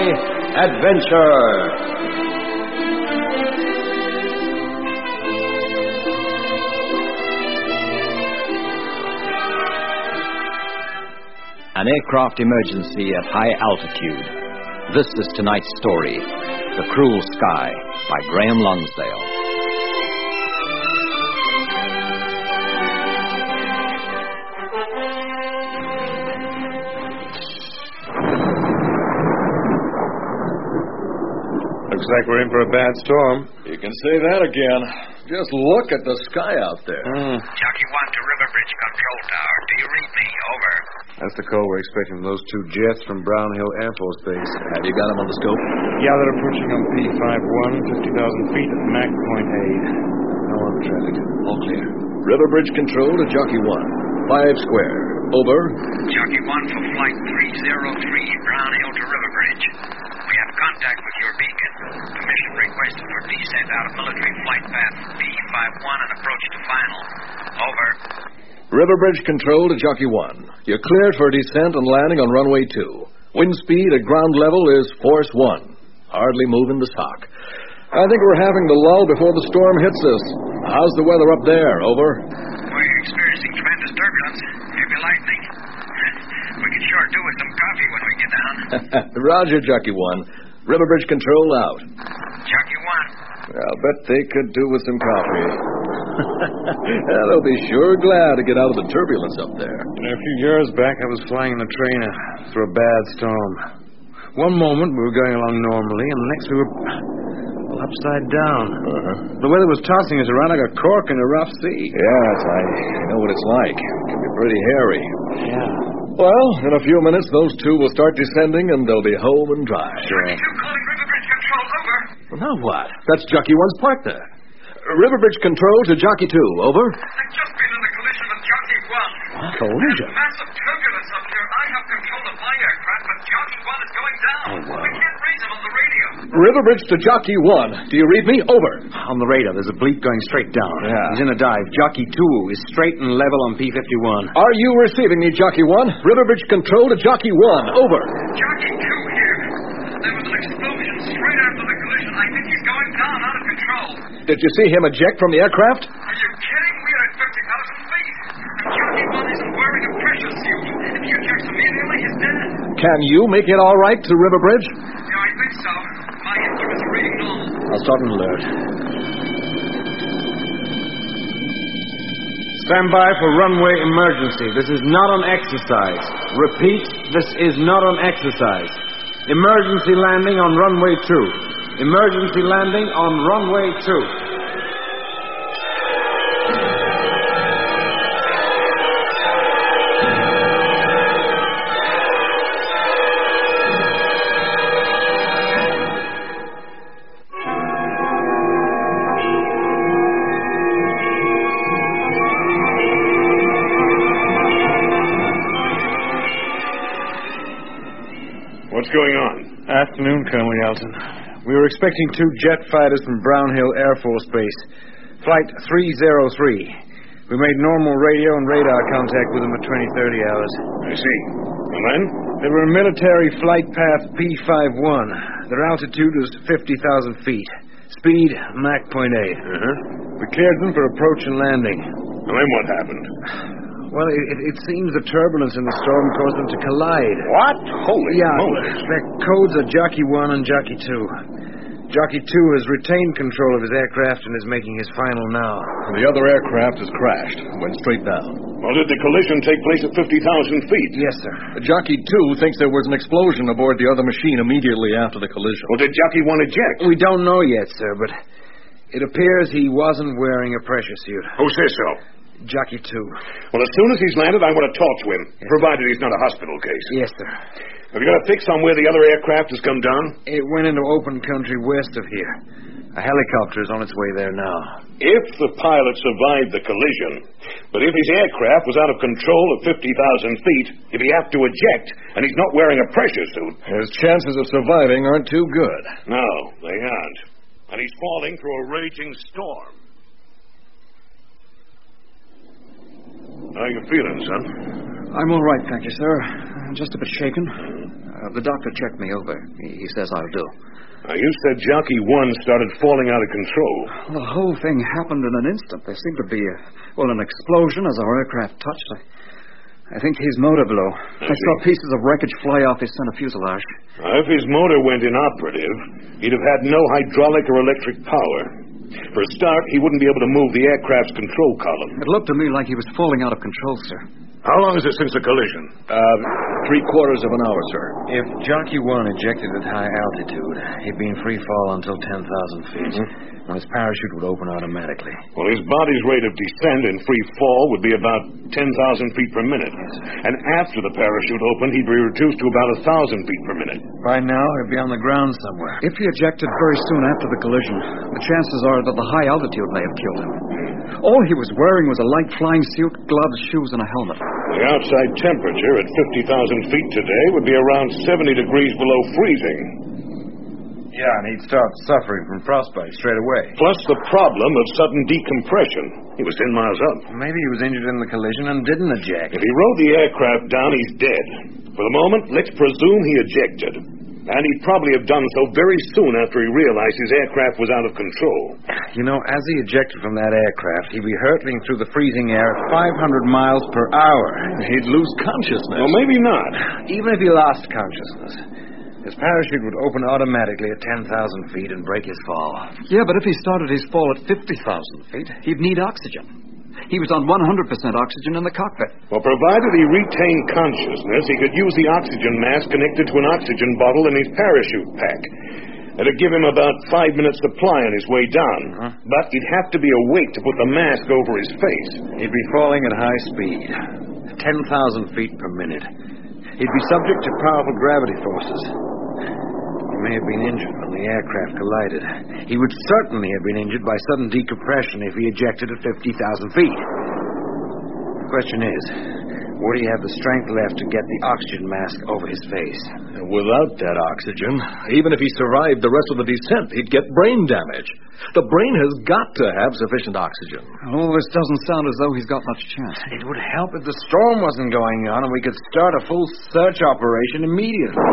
adventure. An aircraft emergency at high altitude. This is tonight's story, The Cruel Sky, by Graham Lonsdale. Looks like we're in for a bad storm. You can say that again. Just look at the sky out there. Jockey 1 to Riverbridge Control Tower. Do you read me? Over. That's the call we're expecting from those 2 jets from Brown Hill Air Force Base. Have you got them on the scope? Yeah, they're approaching on P51, 50,000 feet at Mach point 8. No other traffic. All clear. Riverbridge Control to Jockey 1. 5 square. Over. Jockey 1 for Flight 303, Brown Hill to Riverbridge. We have contact with your beacon. Permission requested for descent out of military flight path P51 and approach to final. Over. Riverbridge Control to Jockey 1. You're cleared for descent and landing on runway 2. Wind speed at ground level is force 1. Hardly moving the stock. I think we're having the lull before the storm hits us. How's the weather up there? Over. We're experiencing tremendous turbulence. Heavy lightning. We could sure do with some coffee when we get down. Roger, Jockey 1. Riverbridge Control out. Jockey 1. I'll bet they could do with some coffee. They'll be sure glad to get out of the turbulence up there. A few years back, I was flying in a trainer through a bad storm. One moment, we were going along normally, and the next we were upside down. The weather was tossing us around like a cork in a rough sea. Yes, I know what it's like. It can be pretty hairy. Yeah. Well, in a few minutes, those 2 will start descending, and they'll be home and dry. Sure. Jockey 2 calling Riverbridge Control. Over. Well, now what? That's Jockey 1's partner. Riverbridge Control to Jockey 2. Over. I've just been in a collision with Jockey 1. What? Collision? There's massive turbulence up here. I have control of my aircraft, but Jockey 1 is going down. Oh, wow. We can't raise him on the radio. Riverbridge to Jockey 1. Do you read me? Over. On the radar, there's a bleep going straight down. Yeah. He's in a dive. Jockey 2 is straight and level on P51. Are you receiving me, Jockey 1? Riverbridge Control to Jockey 1. Over. Jockey 2 here. There was an explosion straight after the collision. I think he's going down, out of control. Did you see him eject from the aircraft? Are you kidding? We are at 50,000 feet. And Jockey 1 isn't wearing a pressure suit. If he ejects immediately, he's dead. Can you make it all right to Riverbridge? Yeah, I think so. My instruments are reading normal. I'll start an alert. Stand by for runway emergency. This is not an exercise. Repeat, this is not an exercise. Emergency landing on runway 2. Emergency landing on runway 2. What's going on? Afternoon, Colonel Yelton. We were expecting 2 jet fighters from Brown Hill Air Force Base. Flight 303. We made normal radio and radar contact with them at 20-30 hours. I see. And then? They were in military flight path P51. Their altitude was 50,000 feet. Speed, Mach point 8. We cleared them for approach and landing. And then what happened? Well, it seems the turbulence in the storm caused them to collide. What? Holy moly. Their codes are Jockey 1 and Jockey 2. Jockey 2 has retained control of his aircraft and is making his final now. The other aircraft has crashed. Went straight down. Well, did the collision take place at 50,000 feet? Yes, sir. Jockey 2 thinks there was an explosion aboard the other machine immediately after the collision. Well, did Jockey 1 eject? We don't know yet, sir, but it appears he wasn't wearing a pressure suit. Who says so? Jockey 2. Well, as soon as he's landed, I want to talk to him, provided he's not a hospital case. Yes, sir. Have you got a fix on where the other aircraft has come down? It went into open country west of here. A helicopter is on its way there now. If the pilot survived the collision, but if his aircraft was out of control at 50,000 feet, if he have to eject, and he's not wearing a pressure suit... His chances of surviving aren't too good. No, they aren't. And he's falling through a raging storm. How are you feeling, son? I'm all right, thank you, sir. Just a bit shaken. The doctor checked me over. He says I'll do. You said Jockey 1 started falling out of control. The whole thing happened in an instant. There seemed to be, an explosion as our aircraft touched. I think he's motor blow. I saw pieces of wreckage fly off his center fuselage. If his motor went inoperative, he'd have had no hydraulic or electric power. For a start, he wouldn't be able to move the aircraft's control column. It looked to me like he was falling out of control, sir. How long is it since the collision? 3/4 of an hour, sir. If Jockey 1 ejected at high altitude, he'd be in free fall until 10,000 feet. And his parachute would open automatically. Well, his body's rate of descent in free fall would be about 10,000 feet per minute. Yes. And after the parachute opened, he'd be reduced to about 1,000 feet per minute. By now, he'd be on the ground somewhere. If he ejected very soon after the collision, the chances are that the high altitude may have killed him. All he was wearing was a light flying suit, gloves, shoes, and a helmet. The outside temperature at 50,000 feet today would be around 70 degrees below freezing. Yeah, and he'd start suffering from frostbite straight away. Plus the problem of sudden decompression. He was 10 miles up. Maybe he was injured in the collision and didn't eject. If he rode the aircraft down, he's dead. For the moment, let's presume he ejected. And he'd probably have done so very soon after he realized his aircraft was out of control. You know, as he ejected from that aircraft, he'd be hurtling through the freezing air at 500 miles per hour. He'd lose consciousness. Well, maybe not. Even if he lost consciousness, his parachute would open automatically at 10,000 feet and break his fall. Yeah, but if he started his fall at 50,000 feet, he'd need oxygen. He was on 100% oxygen in the cockpit. Well, provided he retained consciousness, he could use the oxygen mask connected to an oxygen bottle in his parachute pack. It'd give him about 5 minutes supply on his way down. But he'd have to be awake to put the mask over his face. He'd be falling at high speed, 10,000 feet per minute. He'd be subject to powerful gravity forces. He may have been injured when the aircraft collided. He would certainly have been injured by sudden decompression if he ejected at 50,000 feet. The question is, would he have the strength left to get the oxygen mask over his face? Without that oxygen, even if he survived the rest of the descent, he'd get brain damage. The brain has got to have sufficient oxygen. Oh, this doesn't sound as though he's got much chance. It would help if the storm wasn't going on and we could start a full search operation immediately.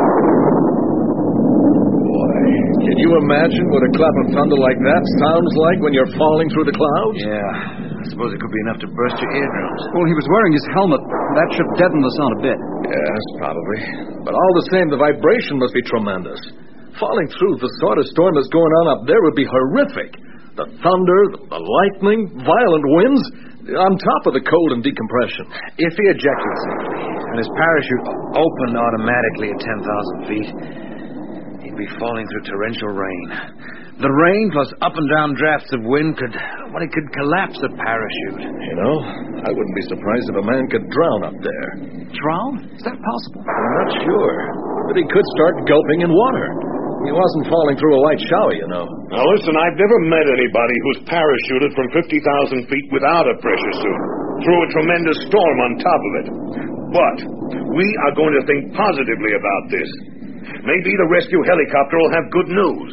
Can you imagine what a clap of thunder like that sounds like when you're falling through the clouds? Yeah, I suppose it could be enough to burst your eardrums. Well, he was wearing his helmet. That should deaden the sound a bit. Yes, probably. But all the same, the vibration must be tremendous. Falling through the sort of storm that's going on up there would be horrific. The thunder, the lightning, violent winds, on top of the cold and decompression. If he ejected safely and his parachute opened automatically at 10,000 feet, he'd be falling through torrential rain. The rain plus up and down drafts of wind could collapse the parachute. You know, I wouldn't be surprised if a man could drown up there. Drown? Is that possible? I'm not sure. But he could start gulping in water. He wasn't falling through a light shower, you know. Now, listen, I've never met anybody who's parachuted from 50,000 feet without a pressure suit, through a tremendous storm on top of it. But we are going to think positively about this. Maybe the rescue helicopter will have good news.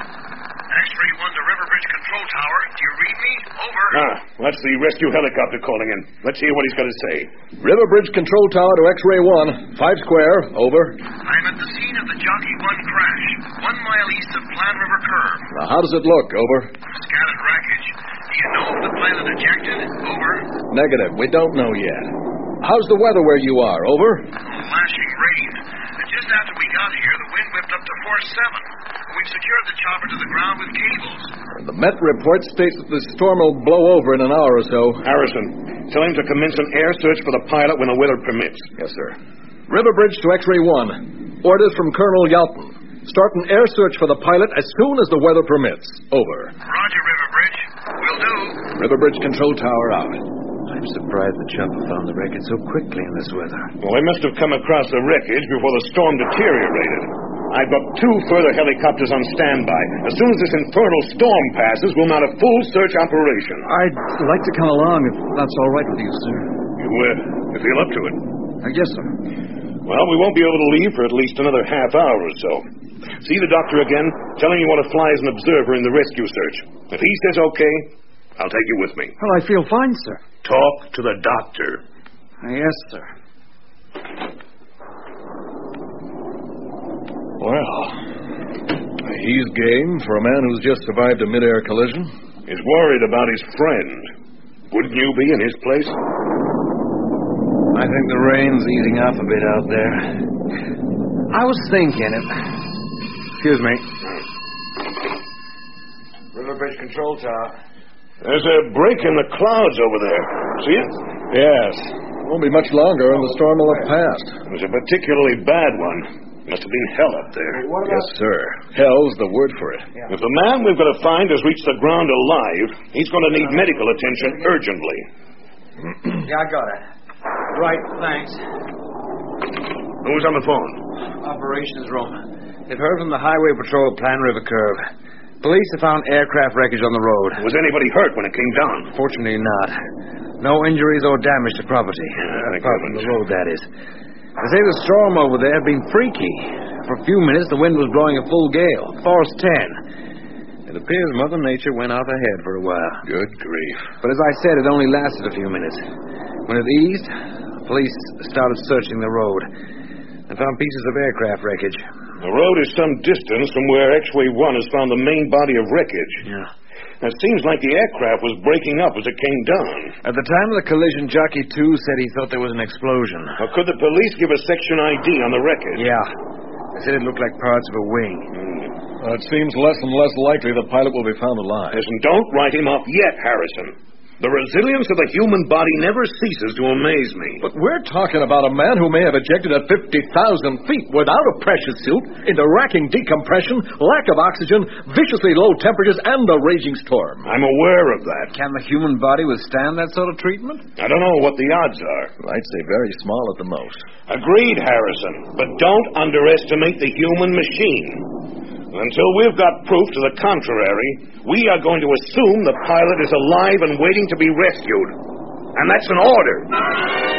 X-ray 1 to Riverbridge Control Tower. Do you read me? Over. That's the rescue helicopter calling in. Let's hear what he's got to say. Riverbridge Control Tower to X-ray 1, 5 square, over. I'm at the scene of the Jockey 1 crash, 1 mile east of Plan River Curve. Now, how does it look, over? Scattered wreckage. Do you know if the pilot ejected? Over. Negative. We don't know yet. How's the weather where you are, over? Lashing rain. Just after we got here, the wind whipped up to force 7. We've secured the chopper to the ground with cables. The Met report states that the storm will blow over in an hour or so. Harrison, tell him to commence an air search for the pilot when the weather permits. Yes, sir. Riverbridge to X-ray 1. Orders from Colonel Yalton. Start an air search for the pilot as soon as the weather permits. Over. Roger, Riverbridge. Will do. Riverbridge Control Tower out. I'm surprised the chopper found the wreckage so quickly in this weather. Well, they must have come across the wreckage before the storm deteriorated. I've got 2 further helicopters on standby. As soon as this infernal storm passes, we'll mount a full search operation. I'd like to come along if that's all right with you, sir. You feel up to it? Yes, sir. Well, we won't be able to leave for at least another half hour or so. See the doctor again. Tell him you want to fly as an observer in the rescue search. If he says okay, I'll take you with me. Well, I feel fine, sir. Talk to the doctor. Yes, sir. Well, he's game for a man who's just survived a mid-air collision. He's worried about his friend. Wouldn't you be in his place? I think the rain's easing up a bit out there. I was thinking it. Excuse me. Riverbridge Control Tower. There's a break in the clouds over there. See it? Yes. Won't be much longer and the storm will have passed. It was a particularly bad one. Must have been hell up there. Yes, sir. Hell's the word for it. If the man we've got to find has reached the ground alive, he's going to need medical attention urgently. Yeah, I got it. Right, thanks. Who's on the phone? Operations room. They've heard from the Highway Patrol Plan River Curve. Police have found aircraft wreckage on the road. Was anybody hurt when it came down? Fortunately not. No injuries or damage to property. Apart from the road, that is. They say the storm over there had been freaky. For a few minutes, the wind was blowing a full gale, force 10. It appears Mother Nature went out ahead for a while. Good grief. But as I said, it only lasted a few minutes. When it eased, police started searching the road and found pieces of aircraft wreckage. The road is some distance from where X-Ray 1 has found the main body of wreckage. Yeah. It seems like the aircraft was breaking up as it came down. At the time of the collision, Jockey 2 said he thought there was an explosion. Or could the police give a section ID on the wreckage? Yeah. They said it looked like parts of a wing. Well, it seems less and less likely the pilot will be found alive. Listen, don't write him off yet, Harrison. The resilience of the human body never ceases to amaze me. But we're talking about a man who may have ejected at 50,000 feet without a pressure suit, into racking decompression, lack of oxygen, viciously low temperatures, and a raging storm. I'm aware of that. Can the human body withstand that sort of treatment? I don't know what the odds are. I'd say very small at the most. Agreed, Harrison. But don't underestimate the human machine. Until we've got proof to the contrary, we are going to assume the pilot is alive and waiting to be rescued. And that's an order.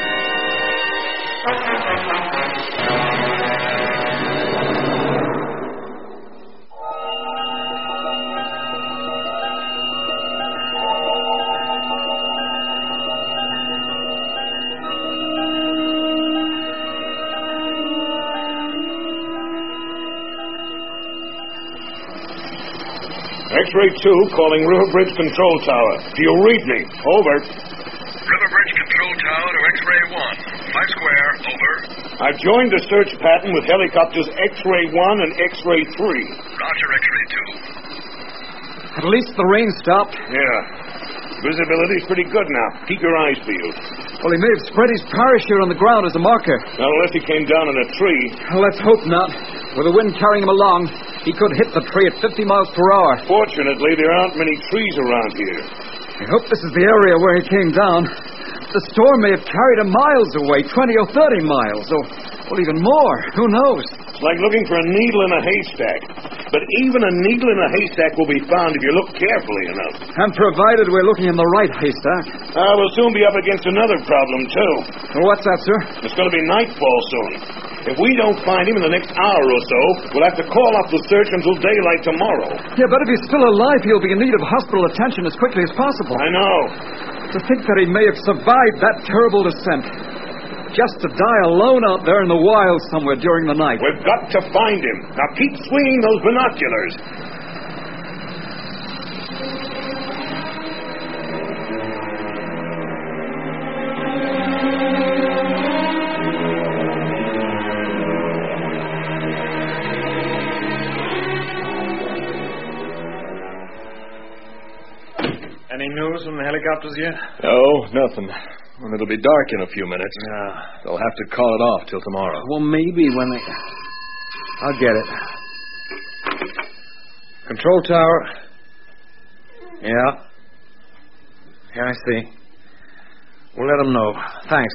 X-Ray 2 calling Riverbridge Control Tower. Do you read me? Over. Riverbridge Control Tower to X-Ray 1. 5 square. Over. I've joined the search pattern with helicopters X-Ray 1 and X-Ray 3. Roger, X-Ray 2. At least the rain stopped. Yeah. Visibility's pretty good now. Keep your eyes peeled. Well, he may have spread his parachute on the ground as a marker. Not unless he came down in a tree. Well, let's hope not. With the wind carrying him along, he could hit the tree at 50 miles per hour. Fortunately, there aren't many trees around here. I hope this is the area where he came down. The storm may have carried him miles away, 20 or 30 miles, or even more. Who knows? It's like looking for a needle in a haystack. But even a needle in a haystack will be found if you look carefully enough. And provided we're looking in the right haystack. We'll soon be up against another problem, too. Well, what's that, sir? It's going to be nightfall soon. If we don't find him in the next hour or so, we'll have to call off the search until daylight tomorrow. Yeah, but if he's still alive, he'll be in need of hospital attention as quickly as possible. I know. To think that he may have survived that terrible descent. Just to die alone out there in the wild somewhere during the night. We've got to find him. Now keep swinging those binoculars. Any news from the helicopters yet? No, nothing. And it'll be dark in a few minutes. Yeah. They'll have to call it off till tomorrow. Well, maybe when they... I'll get it. Control tower. Yeah. Yeah, I see. We'll let them know. Thanks.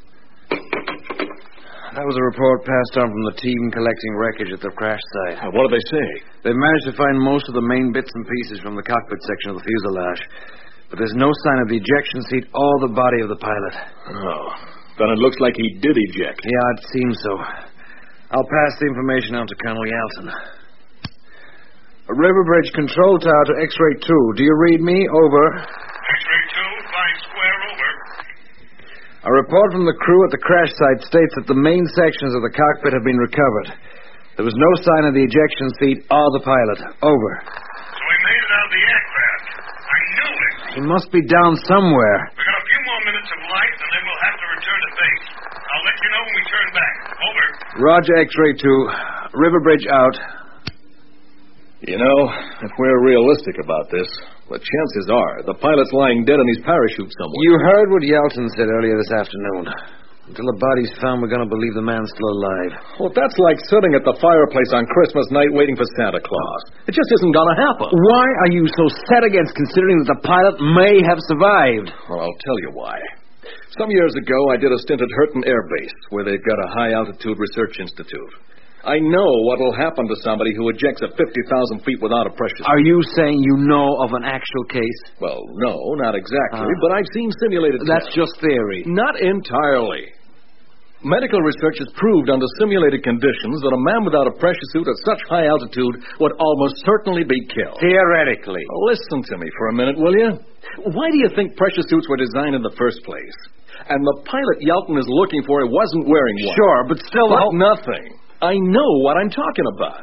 That was a report passed on from the team collecting wreckage at the crash site. What do they say? They've managed to find most of the main bits and pieces from the cockpit section of the fuselage. But there's no sign of the ejection seat or the body of the pilot. Oh. Then it looks like he did eject. Yeah, it seems so. I'll pass the information on to Colonel Yalton. Riverbridge Control Tower to X-Ray 2. Do you read me? Over. X-Ray 2, 5 square. Over. A report from the crew at the crash site states that the main sections of the cockpit have been recovered. There was no sign of the ejection seat or the pilot. Over. So he made it out of the aircraft. I knew it. He must be down somewhere. We got a few more minutes of light, and then we'll have to return to base. I'll let you know when we turn back. Over. Roger, X-ray 2. Riverbridge out. You know, if we're realistic about this, the chances are the pilot's lying dead in his parachute somewhere. You heard what Yeltsin said earlier this afternoon. Until the body's found, we're going to believe the man's still alive. Well, that's like sitting at the fireplace on Christmas night waiting for Santa Claus. It just isn't going to happen. Why are you so set against considering that the pilot may have survived? Well, I'll tell you why. Some years ago, I did a stint at Hurton Air Base, where they've got a high-altitude research institute. I know what will happen to somebody who ejects at 50,000 feet without a pressure suit. Are you saying you know of an actual case? Well, no, not exactly, but I've seen simulated That's tests. just theory. Not entirely. Medical research has proved under simulated conditions that a man without a pressure suit at such high altitude would almost certainly be killed. Theoretically. Listen to me for a minute, will you? Why do you think pressure suits were designed in the first place? And the pilot Yelton is looking for wasn't wearing one. Sure, but still... Nothing. I know what I'm talking about.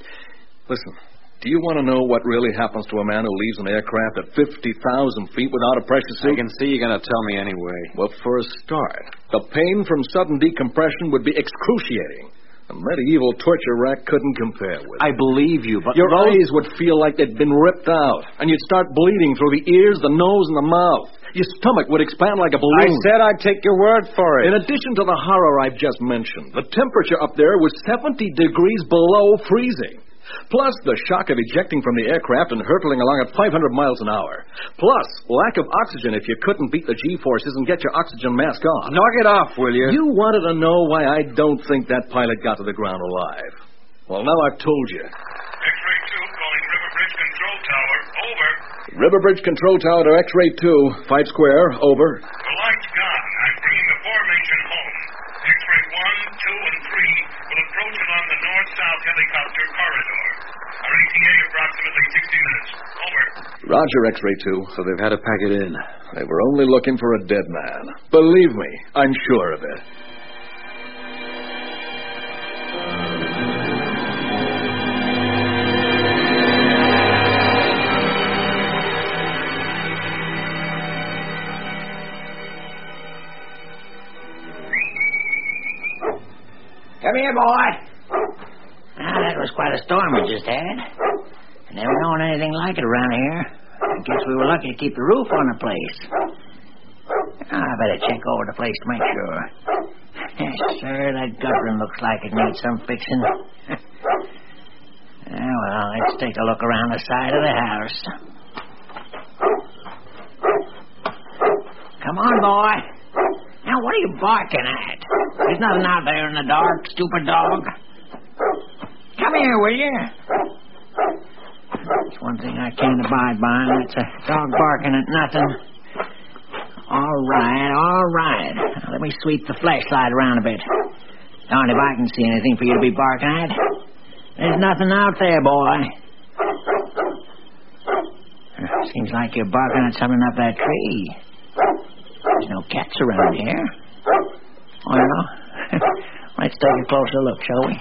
Listen, do you want to know what really happens to a man who leaves an aircraft at 50,000 feet without a pressure suit? I can see you're going to tell me anyway. Well, for a start, the pain from sudden decompression would be excruciating. A medieval torture rack couldn't compare with it. I believe you, but... Your eyes would feel like they'd been ripped out, and you'd start bleeding through the ears, the nose, and the mouth. Your stomach would expand like a balloon. I said I'd take your word for it. In addition to the horror I've just mentioned, the temperature up there was 70 degrees below freezing. Plus the shock of ejecting from the aircraft and hurtling along at 500 miles an hour. Plus lack of oxygen if you couldn't beat the G-forces and get your oxygen mask on. Knock it off, will you? You wanted to know why I don't think that pilot got to the ground alive. Well, now I've told you. X-ray 2 calling Riverbridge Control Tower. Over. Riverbridge Control Tower to X-ray 2, 5 square, over. The light's gone. I'm bringing the formation home. X-ray 1, 2, and 3 will approach along the north-south helicopter corridor. Our ETA approximately 60 minutes. Over. Roger, X-ray 2. So they've had to pack it in. They were only looking for a dead man. Believe me, I'm sure of it. Come here, boy. Now, that was quite a storm we just had. Never known anything like it around here. I guess we were lucky to keep the roof on the place. I better check over the place to make sure. Yes, sir, that guttering looks like it needs some fixing. Well, let's take a look around the side of the house. Come on, boy. Now, what are you barking at? There's nothing out there in the dark, stupid dog. Come here, will you? That's one thing I can't abide by, and that's a dog barking at nothing. All right. Now, let me sweep the flashlight around a bit. Darned if I can see anything for you to be barking at. There's nothing out there, boy. Seems like you're barking at something up that tree. There's no cats around here. Well, let's take a closer look, shall we?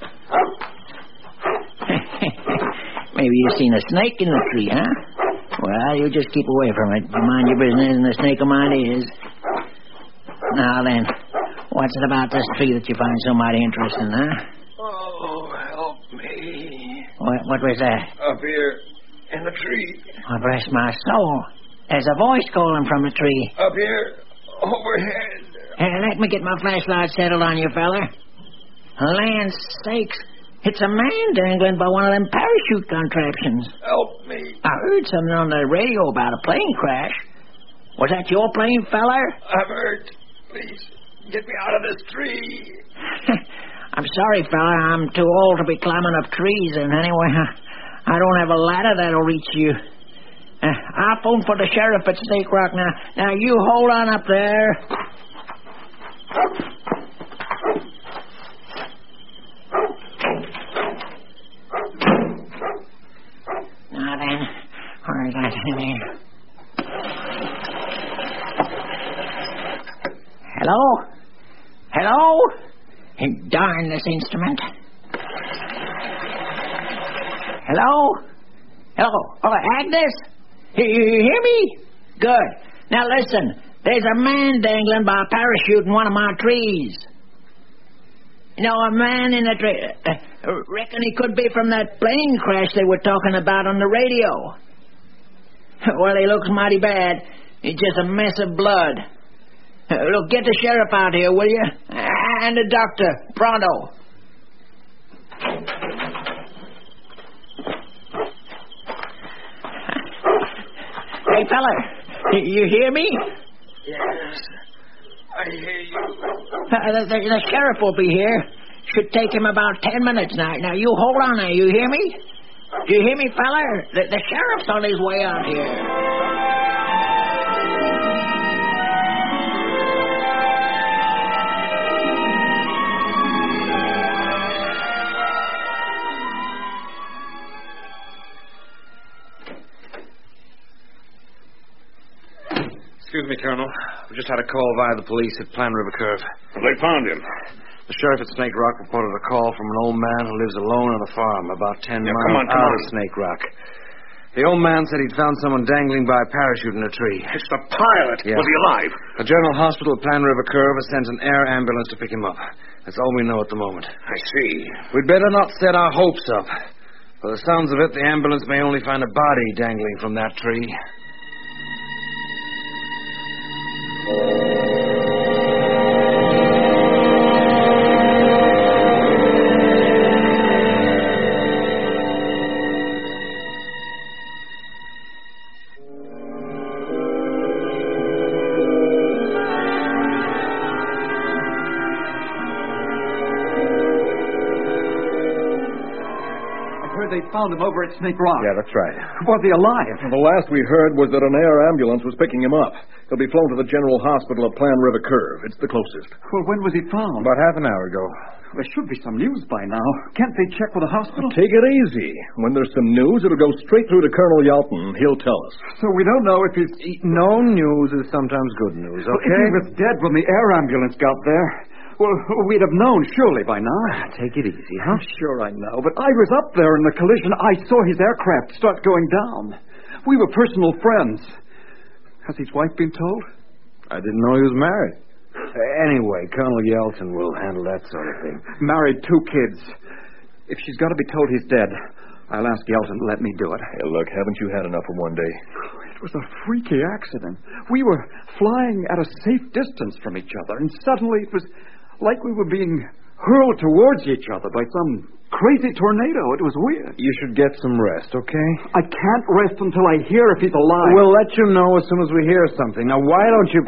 Maybe you've seen a snake in the tree, huh? Well, you just keep away from it. You mind your business, and the snake will mind his. Now then, what's it about this tree that you find so mighty interesting, huh? Oh, help me. What was that? Up here in the tree. Oh, bless my soul. There's a voice calling from the tree. Up here, overhead. Let me get my flashlight settled on you, feller. Land sakes. It's a man dangling by one of them parachute contraptions. Help me. I heard something on the radio about a plane crash. Was that your plane, feller? I'm hurt. Please, get me out of this tree. I'm sorry, feller. I'm too old to be climbing up trees, and anyway, I don't have a ladder that'll reach you. I'll phone for the sheriff at Snake Rock now. Now, you hold on up there. Now then, where's that in here? Hello? Darn this instrument. Hello? Hello? Oh, Agnes? You hear me? Good. Now listen, there's a man dangling by a parachute in one of my trees. You know, a man in a tree. Reckon he could be from that plane crash they were talking about on the radio. Well, he looks mighty bad. He's just a mess of blood. Look, get the sheriff out here, will you? And the doctor, pronto. Hey, fella, you hear me? Yes, I hear you. The sheriff will be here. Should take him about 10 minutes now. Now, you hold on there. You hear me? Do you hear me, fella? The sheriff's on his way out here. Excuse me, Colonel. We just had a call via the police at Plan River Curve. They found him. The sheriff at Snake Rock reported a call from an old man who lives alone on a farm about 10 miles out of Snake Rock. The old man said he'd found someone dangling by a parachute in a tree. It's the pilot. Yeah. Was he alive? The General Hospital at Plan River Curve has sent an air ambulance to pick him up. That's all we know at the moment. I see. We'd better not set our hopes up. For the sounds of it, the ambulance may only find a body dangling from that tree. They found him over at Snake Rock. Yeah, that's right. Was he alive? The last we heard was that an air ambulance was picking him up. He'll be flown to the General Hospital at Plan River Curve. It's the closest. Well, when was he found? About half an hour ago. There should be some news by now. Can't they check with the hospital? Take it easy. When there's some news, it'll go straight through to Colonel Yalton. He'll tell us. So we don't know if he's... No news is sometimes good news, okay? Well, if he was dead when the air ambulance got there... Well, we'd have known surely by now. Take it easy, huh? Sure, I know. But I was up there in the collision. I saw his aircraft start going down. We were personal friends. Has his wife been told? I didn't know he was married. Anyway, Colonel Yelton will handle that sort of thing. Married, 2 kids. If she's got to be told he's dead, I'll ask Yelton to let me do it. Hey, look, haven't you had enough for one day? It was a freaky accident. We were flying at a safe distance from each other, and suddenly it was like we were being hurled towards each other by some crazy tornado. It was weird. You should get some rest, okay? I can't rest until I hear if he's alive. We'll let you know as soon as we hear something. Now, why don't you...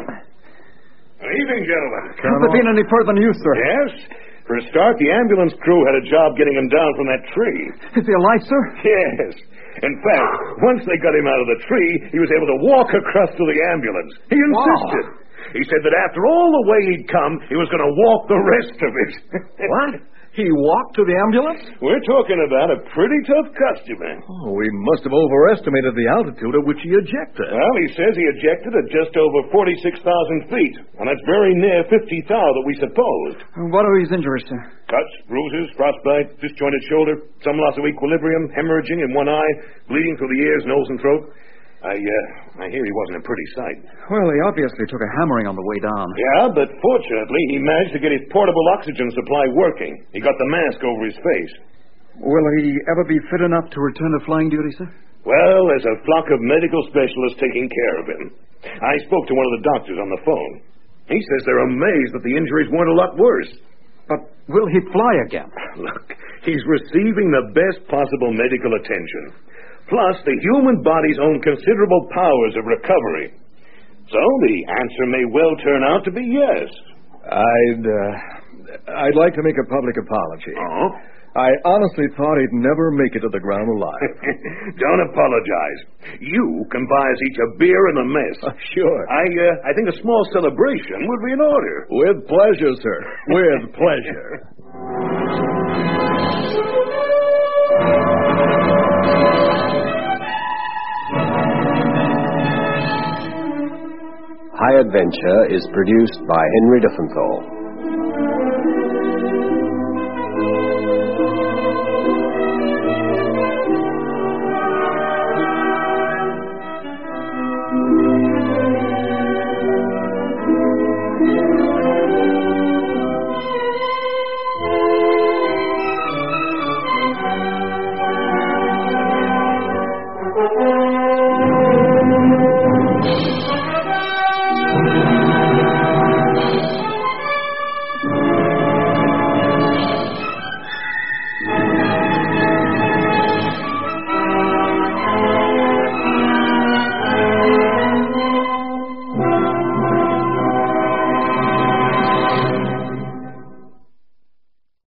Good evening, gentlemen. Has there been any further news, sir? Yes. For a start, the ambulance crew had a job getting him down from that tree. Is he alive, sir? Yes. In fact, once they got him out of the tree, he was able to walk across to the ambulance. He insisted. Wow. He said that after all the way he'd come, he was going to walk the rest of it. What? He walked to the ambulance? We're talking about a pretty tough customer. Oh, we must have overestimated the altitude at which he ejected. Well, he says he ejected at just over 46,000 feet, and that's very near 50 thou that we supposed. What are his injuries, sir? Cuts, bruises, frostbite, disjointed shoulder, some loss of equilibrium, hemorrhaging in one eye, bleeding through the ears, nose, and throat. I hear he wasn't a pretty sight. Well, he obviously took a hammering on the way down. Yeah, but fortunately, he managed to get his portable oxygen supply working. He got the mask over his face. Will he ever be fit enough to return to flying duty, sir? Well, there's a flock of medical specialists taking care of him. I spoke to one of the doctors on the phone. He says they're amazed that the injuries weren't a lot worse. But will he fly again? Look, he's receiving the best possible medical attention. Plus, the human body's own considerable powers of recovery. So the answer may well turn out to be yes. I'd like to make a public apology. Oh? I honestly thought he'd never make it to the ground alive. Don't apologize. You can buy us each a beer and a mess. Sure. I think a small celebration would be in order. With pleasure, sir. With pleasure. High Adventure is produced by Henry Diffenthal.